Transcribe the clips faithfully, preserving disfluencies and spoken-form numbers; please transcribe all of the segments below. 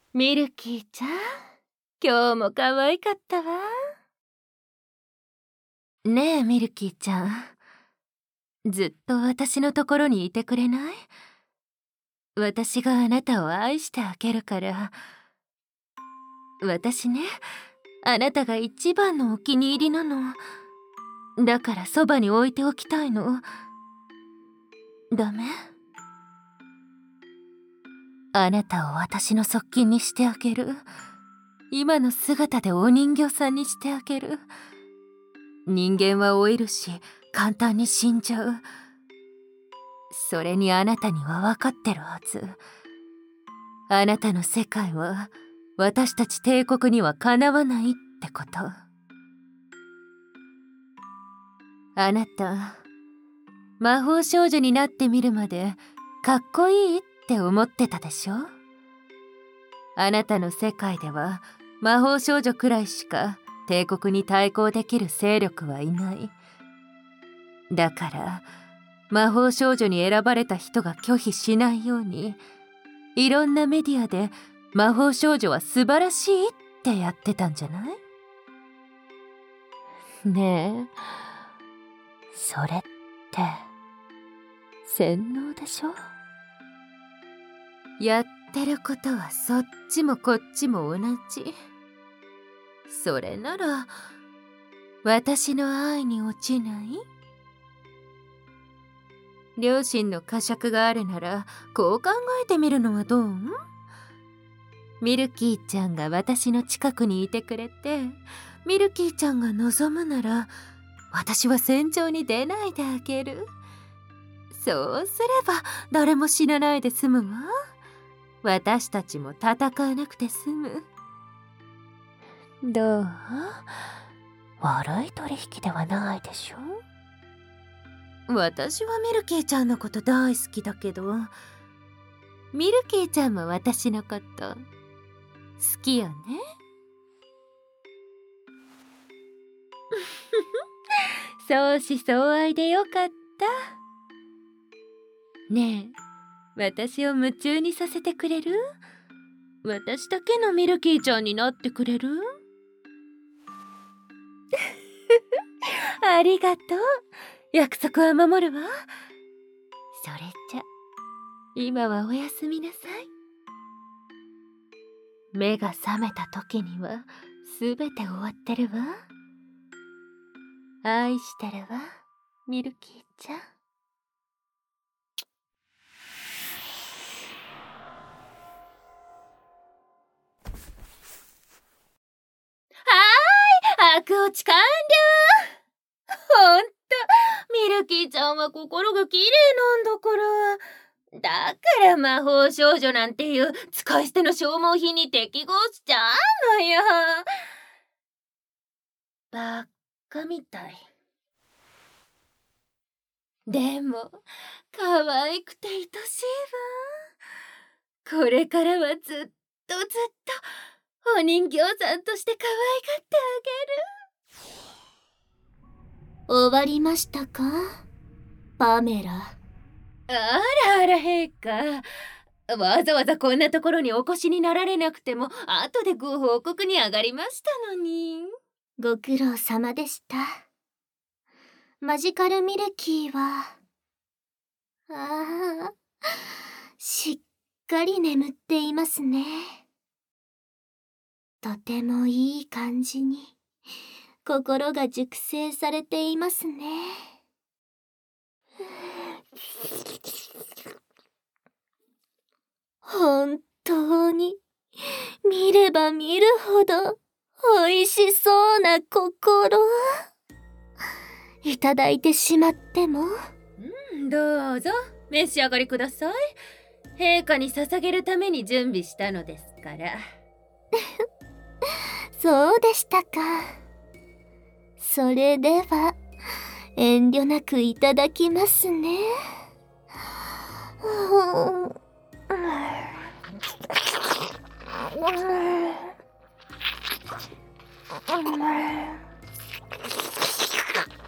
ミルキーちゃん、今日も可愛かったわ。ねえミルキーちゃん、ずっと私のところにいてくれない？私があなたを愛してあげるから。私ね、あなたが一番のお気に入りなの。だからそばに置いておきたいの。ダメ？あなたを私の側近にしてあげる。今の姿でお人形さんにしてあげる。人間は老いるし簡単に死んじゃう。それにあなたには分かってるはず。あなたの世界は私たち帝国にはかなわないってこと。あなた、魔法少女になってみるまでかっこいいって思ってたでしょ？あなたの世界では魔法少女くらいしか帝国に対抗できる勢力はいない。だから魔法少女に選ばれた人が拒否しないように、いろんなメディアで魔法少女は素晴らしいってやってたんじゃない？ねえ、それって洗脳でしょ？やってることはそっちもこっちも同じ。それなら私の愛に落ちない？両親の呵責があるならこう考えてみるのはどう？ミルキーちゃんが私の近くにいてくれて、ミルキーちゃんが望むなら私は戦場に出ないであげる。そうすれば誰も死なないで済むわ。私たちも戦わなくて済む。どう？悪い取引ではないでしょ？私はミルキーちゃんのこと大好きだけど、ミルキーちゃんも私のこと好きよね。相思相愛でよかった。ねえ、私を夢中にさせてくれる？私だけのミルキーちゃんになってくれる？ありがとう。約束は守るわ。それじゃ今はおやすみなさい。目が覚めた時にはすべて終わってるわ。愛してるわ、ミルキーちゃん。はーい、悪落ち完了。ほんと、ミルキーちゃんは心が綺麗なんだから。だから魔法少女なんていう使い捨ての消耗品に適合しちゃうのよ。ばっかみたい。でも可愛くて愛しいわ。これからはずっとずっとお人形さんとして可愛がってあげる。終わりましたか、パメラ？ あらあら陛下、わざわざこんなところにお越しになられなくても後でご報告に上がりましたのに。 ご苦労様でした。マジカルミルキーはああ、しっかり眠っていますね。とてもいい感じに心が熟成されていますね。本当に見れば見るほど美味しそうな心。いただいてしまっても？ うん、どうぞ召し上がりください。陛下に捧げるために準備したのですから。 そうでしたか。それでは遠慮なくいただきますね。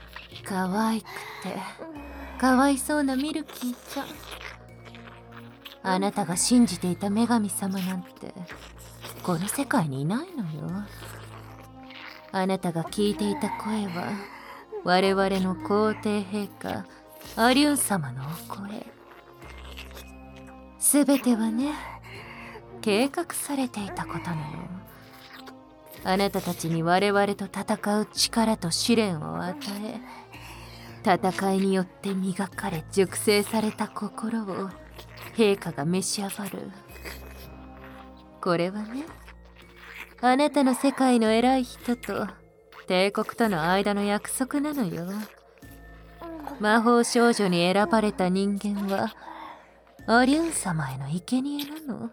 可愛くてかわいそうなミルキーちゃん。 あなたが信じていた女神様なんてこの世界にいないのよ。あなたが聞いていた声は我々の皇帝陛下アリュン様のお声。すべてはね、計画されていたことなの。あなたたちに我々と戦う力と試練を与え、戦いによって磨かれ熟成された心を陛下が召し上がる。これはね、あなたの世界の偉い人と帝国との間の約束なのよ。魔法少女に選ばれた人間はアリュン様への生贄なの。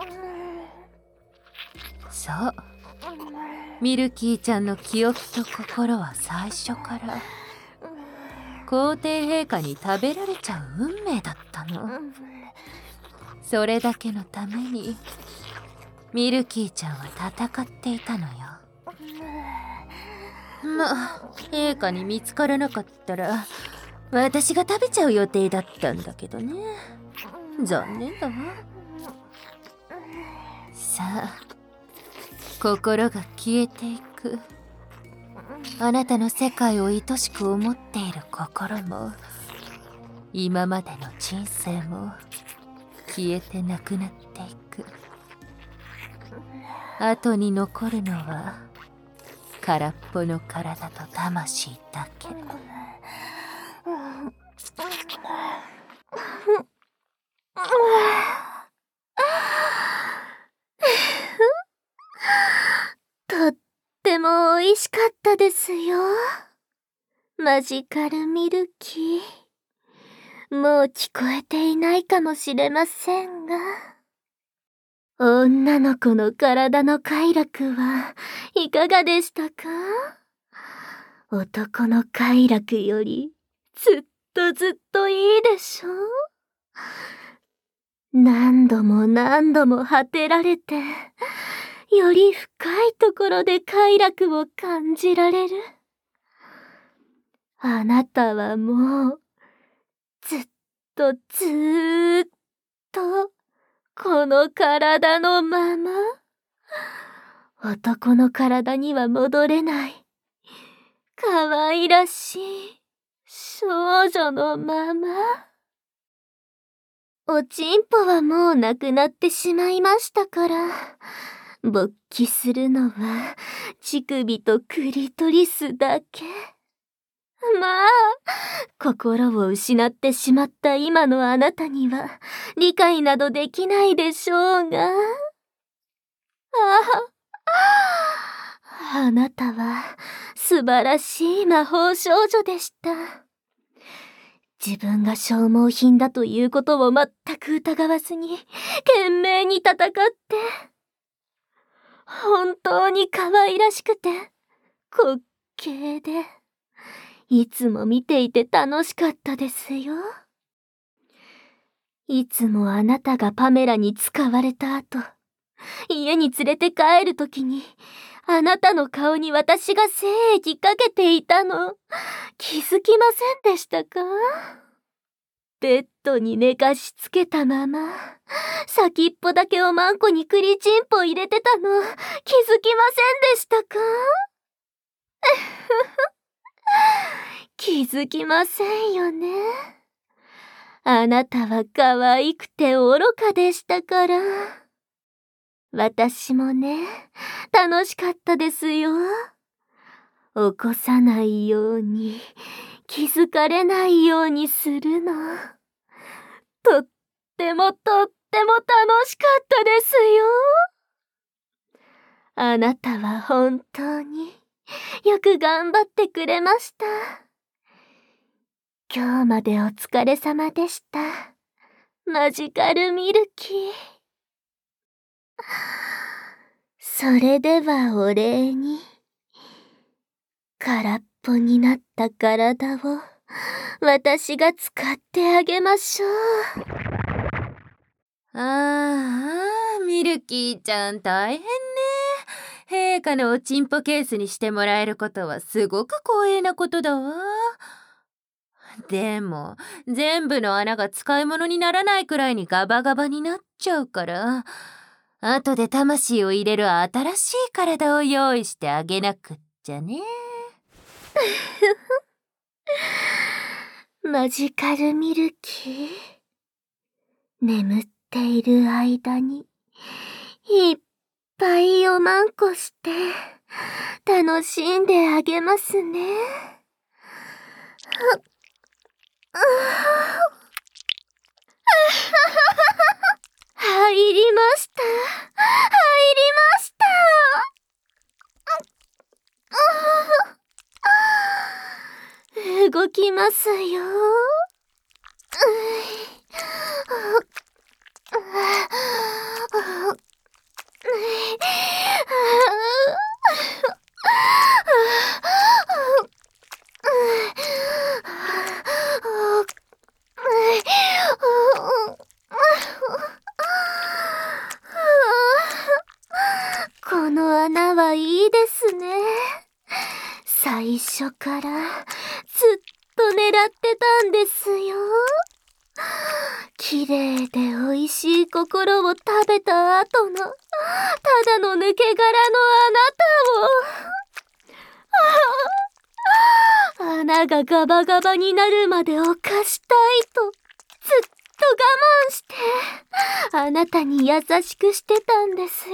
そう、ミルキーちゃんの記憶と心は最初から皇帝陛下に食べられちゃう運命だったの。それだけのためにミルキーちゃんは戦っていたのよ。まあ、陛下に見つからなかったら私が食べちゃう予定だったんだけどね。残念だわ。さあ、心が消えていく。あなたの世界を愛しく思っている心も今までの人生も消えてなくなっていく。後に残るのは空っぽの体と魂だけ。 とっても美味しかったですよ。マジカルミルキー。もう聞こえていないかもしれませんが、女の子の体の快楽はいかがでしたか？男の快楽よりずっとずっといいでしょ？何度も何度も果てられて、より深いところで快楽を感じられる。あなたはもう、ずっとずーっと、この体のまま、男の体には戻れない、可愛らしい少女のまま。おちんぽはもうなくなってしまいましたから、勃起するのは乳首とクリトリスだけ。まあ、心を失ってしまった今のあなたには理解などできないでしょうが。ああ、あなたは素晴らしい魔法少女でした。自分が消耗品だということを全く疑わずに懸命に戦って、本当に可愛らしくて滑稽で、いつも見ていて楽しかったですよ。いつもあなたがパメラに使われた後、家に連れて帰るときに、あなたの顔に私が精液かけていたの、気づきませんでしたか？ベッドに寝かしつけたまま、先っぽだけおまんこに栗ちんぽ入れてたの、気づきませんでしたか？気づきませんよね。あなたは可愛くて愚かでしたから。私もね、楽しかったですよ。起こさないように、気づかれないようにするの。とってもとっても楽しかったですよ。あなたは本当によく頑張ってくれました。今日までお疲れ様でした。マジカルミルキー。それではお礼に、空っぽになった体を私が使ってあげましょう。 ああ、ミルキーちゃん大変ね。陛下のおちんぽケースにしてもらえることはすごく光栄なことだわ。 でも全部の穴が使い物にならないくらいにガバガバになっちゃうから、後で魂を入れる新しい体を用意してあげなくっちゃね。 マジカルミルキー、眠っている間にいっぱいおまんこして楽しんであげますね。入りました。入りました。動きますよ。この穴はいいですね。最初からずっと狙ってたんですよ。綺麗で美味しい心を食べた後のただの抜け殻のあなたを穴がガバガバになるまで犯したいとずっと我慢してあなたに優しくしてたんですよ。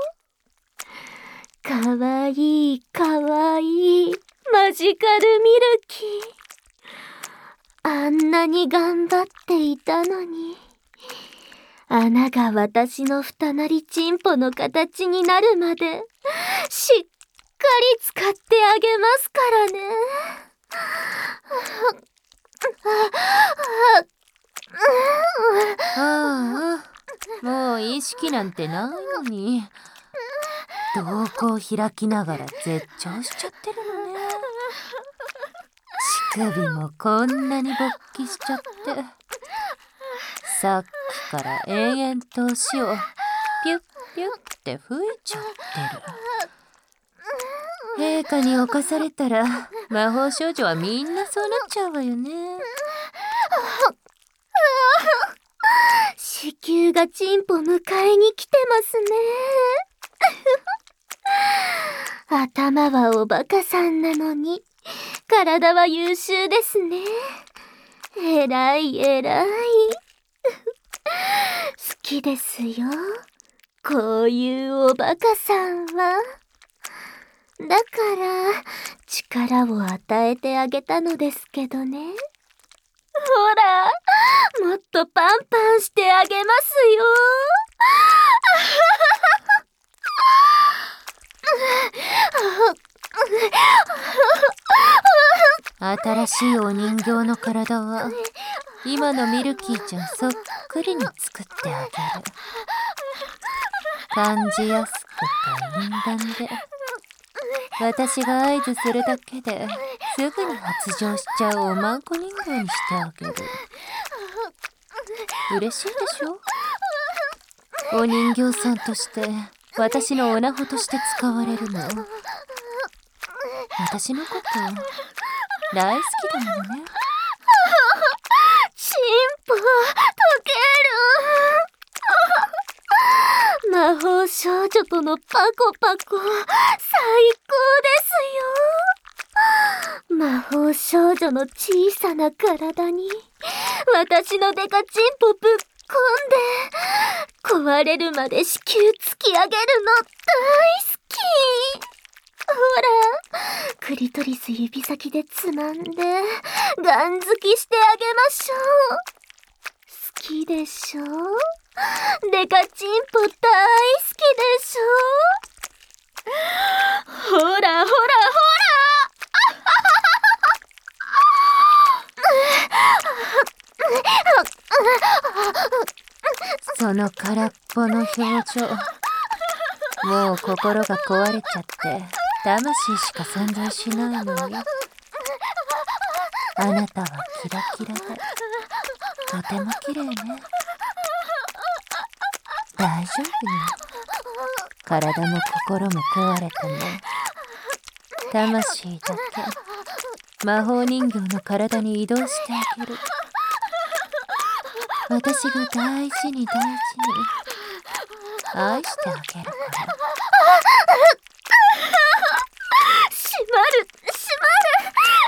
かわいいかわいいマジカルミルキー、あんなに頑張っていたのに、穴が私の二なりチンポの形になるまでしっかり使ってあげますからね。 ああ、もう意識なんてないのに、瞳孔開きながら絶頂しちゃってるのね。乳首もこんなに勃起しちゃって、さっきから延々と足をピュッピュッって吹いちゃってる。陛下に侵されたら魔法少女はみんなそうなっちゃうわよね。 子宮がチンポ迎えに来てますね。頭はおバカさんなのに体は優秀ですね。えらいえらい。好きですよ、こういうおバカさんは。だから力を与えてあげたのですけどね。ほら、もっとパンパンしてあげますよ。 新しいお人形の体は今のミルキーちゃんそっくりに作ってあげる。感じやすくてインダンで、私が合図するだけですぐに発情しちゃうおまんこ人形にしてあげる。嬉しいでしょ？お人形さんとして私のオナホとして使われるの。私のこと大好きだもんね。 チンポ溶ける。魔法少女とのパコパコ最高ですよ。魔法少女の小さな体に私のデカチンポぶっ込んで壊れるまで子宮突き上げるの大好き。ほら、クリトリス指先でつまんでガン付きしてあげましょう。好きでしょ？デカチンポ大好きでしょ？ほらほらほらその空っぽの表情、もう心が壊れちゃって魂しか存在しないのに、あなたはキラキラでとても綺麗ね。大丈夫よ。体も心も壊れても魂だけ魔法人形の体に移動してあげる。私が大事に大事に愛してあげるから。 閉まる閉まる。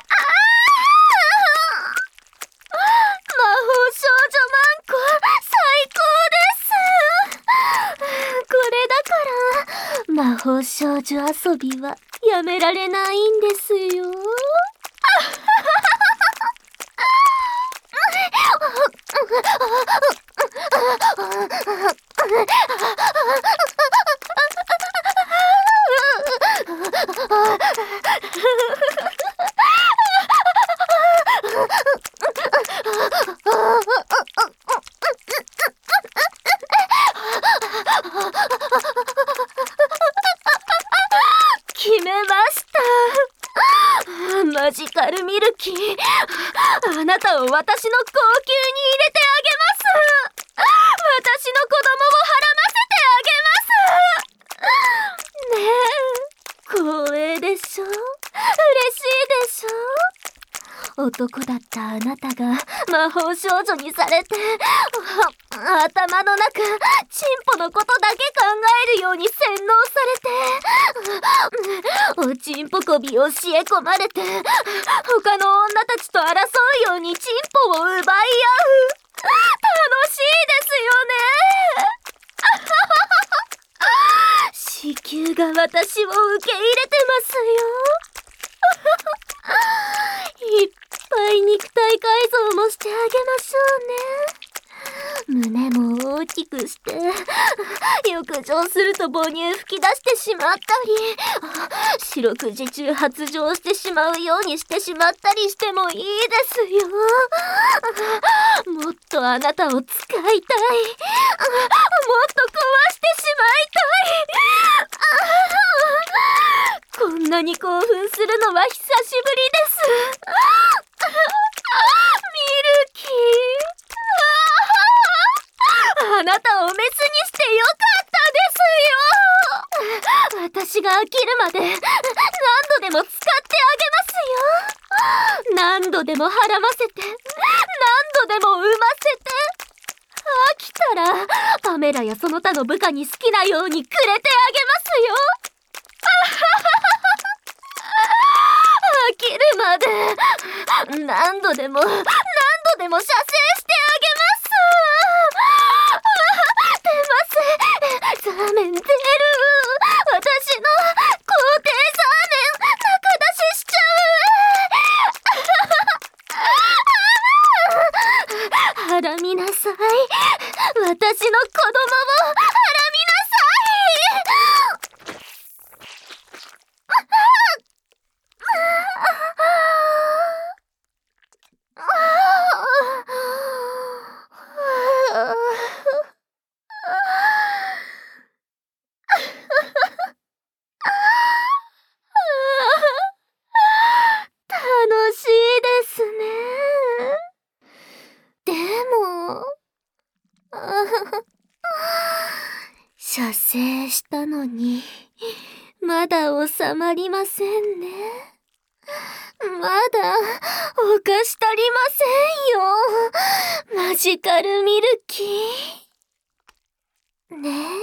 魔法少女マンコ最高です。これだから魔法少女遊びはやめられないんですよ。決めました。マジカルミルキー、あなたを私の高級に入れてあげます。私の子供をはらませてあげます。ねえ、光栄でしょ。嬉しいでしょ。男だったあなたが魔法少女にされて、頭の中チンポのことだけ考えるように洗脳されて、おちんぽこびを教え込まれて、他の女たちと争うようにチンポを奪い合う。楽しいですよね。子宮が私を受け入れてますよ。いっぱい肉体改造もしてあげましょうね。胸も大きくして、浴場すると母乳吹き出してしまったり、四六時中発情してしまうようにしてしまったりしてもいいですよ。もっとあなたを使いたい。もっと壊してしまいたい。こんなに興奮するのは久しぶりです。ミルキー、あなたをメスにしてよかったですよ。私が飽きるまで何度でも使ってあげますよ。何度でもはらませて、何度でも産ませて、飽きたらパメラやその他の部下に好きなようにくれてあげますよ。飽きるまで何度でも何度でも射精してあげます。出ます。ザーメン出る。私の皇帝ザーメン中出ししちゃう。はらみなさい。私の子供をはらみなさい。楽しいですね。でも、射精したのにまだ収まりませんね。まだお菓子足りませんよ。マジカルミルキー。ねえ。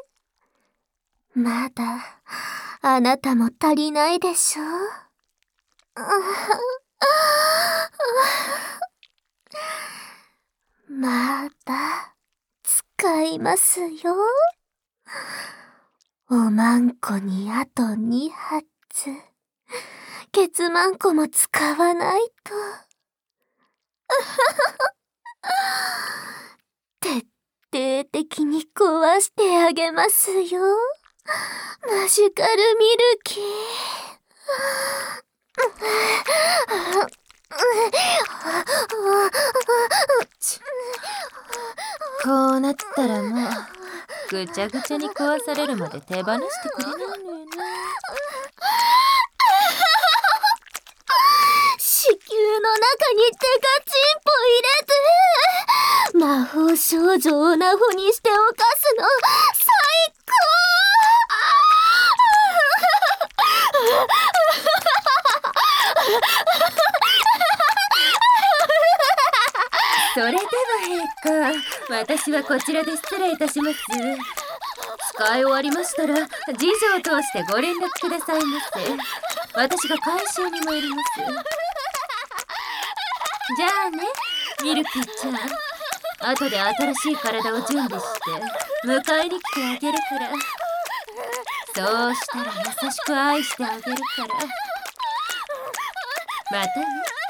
まだあなたも足りないでしょ。まだ使いますよ。おまんこにあとに発。ケツマンコも使わないと。徹底的に壊してあげますよ。マジカルミルキー。 こうなったらもうぐちゃぐちゃに壊されるまで手放してくれないのよね。 子宮の中にデカチンポ入れて魔法少女をオナホにして犯すの最高。 私はこちらで失礼いたします。使い終わりましたら次女を通してご連絡くださいませ。私が回収に参ります。じゃあね、ミルクちゃん、後で新しい体を準備して迎えに来てあげるから。そうしたら優しく愛してあげるから。またね。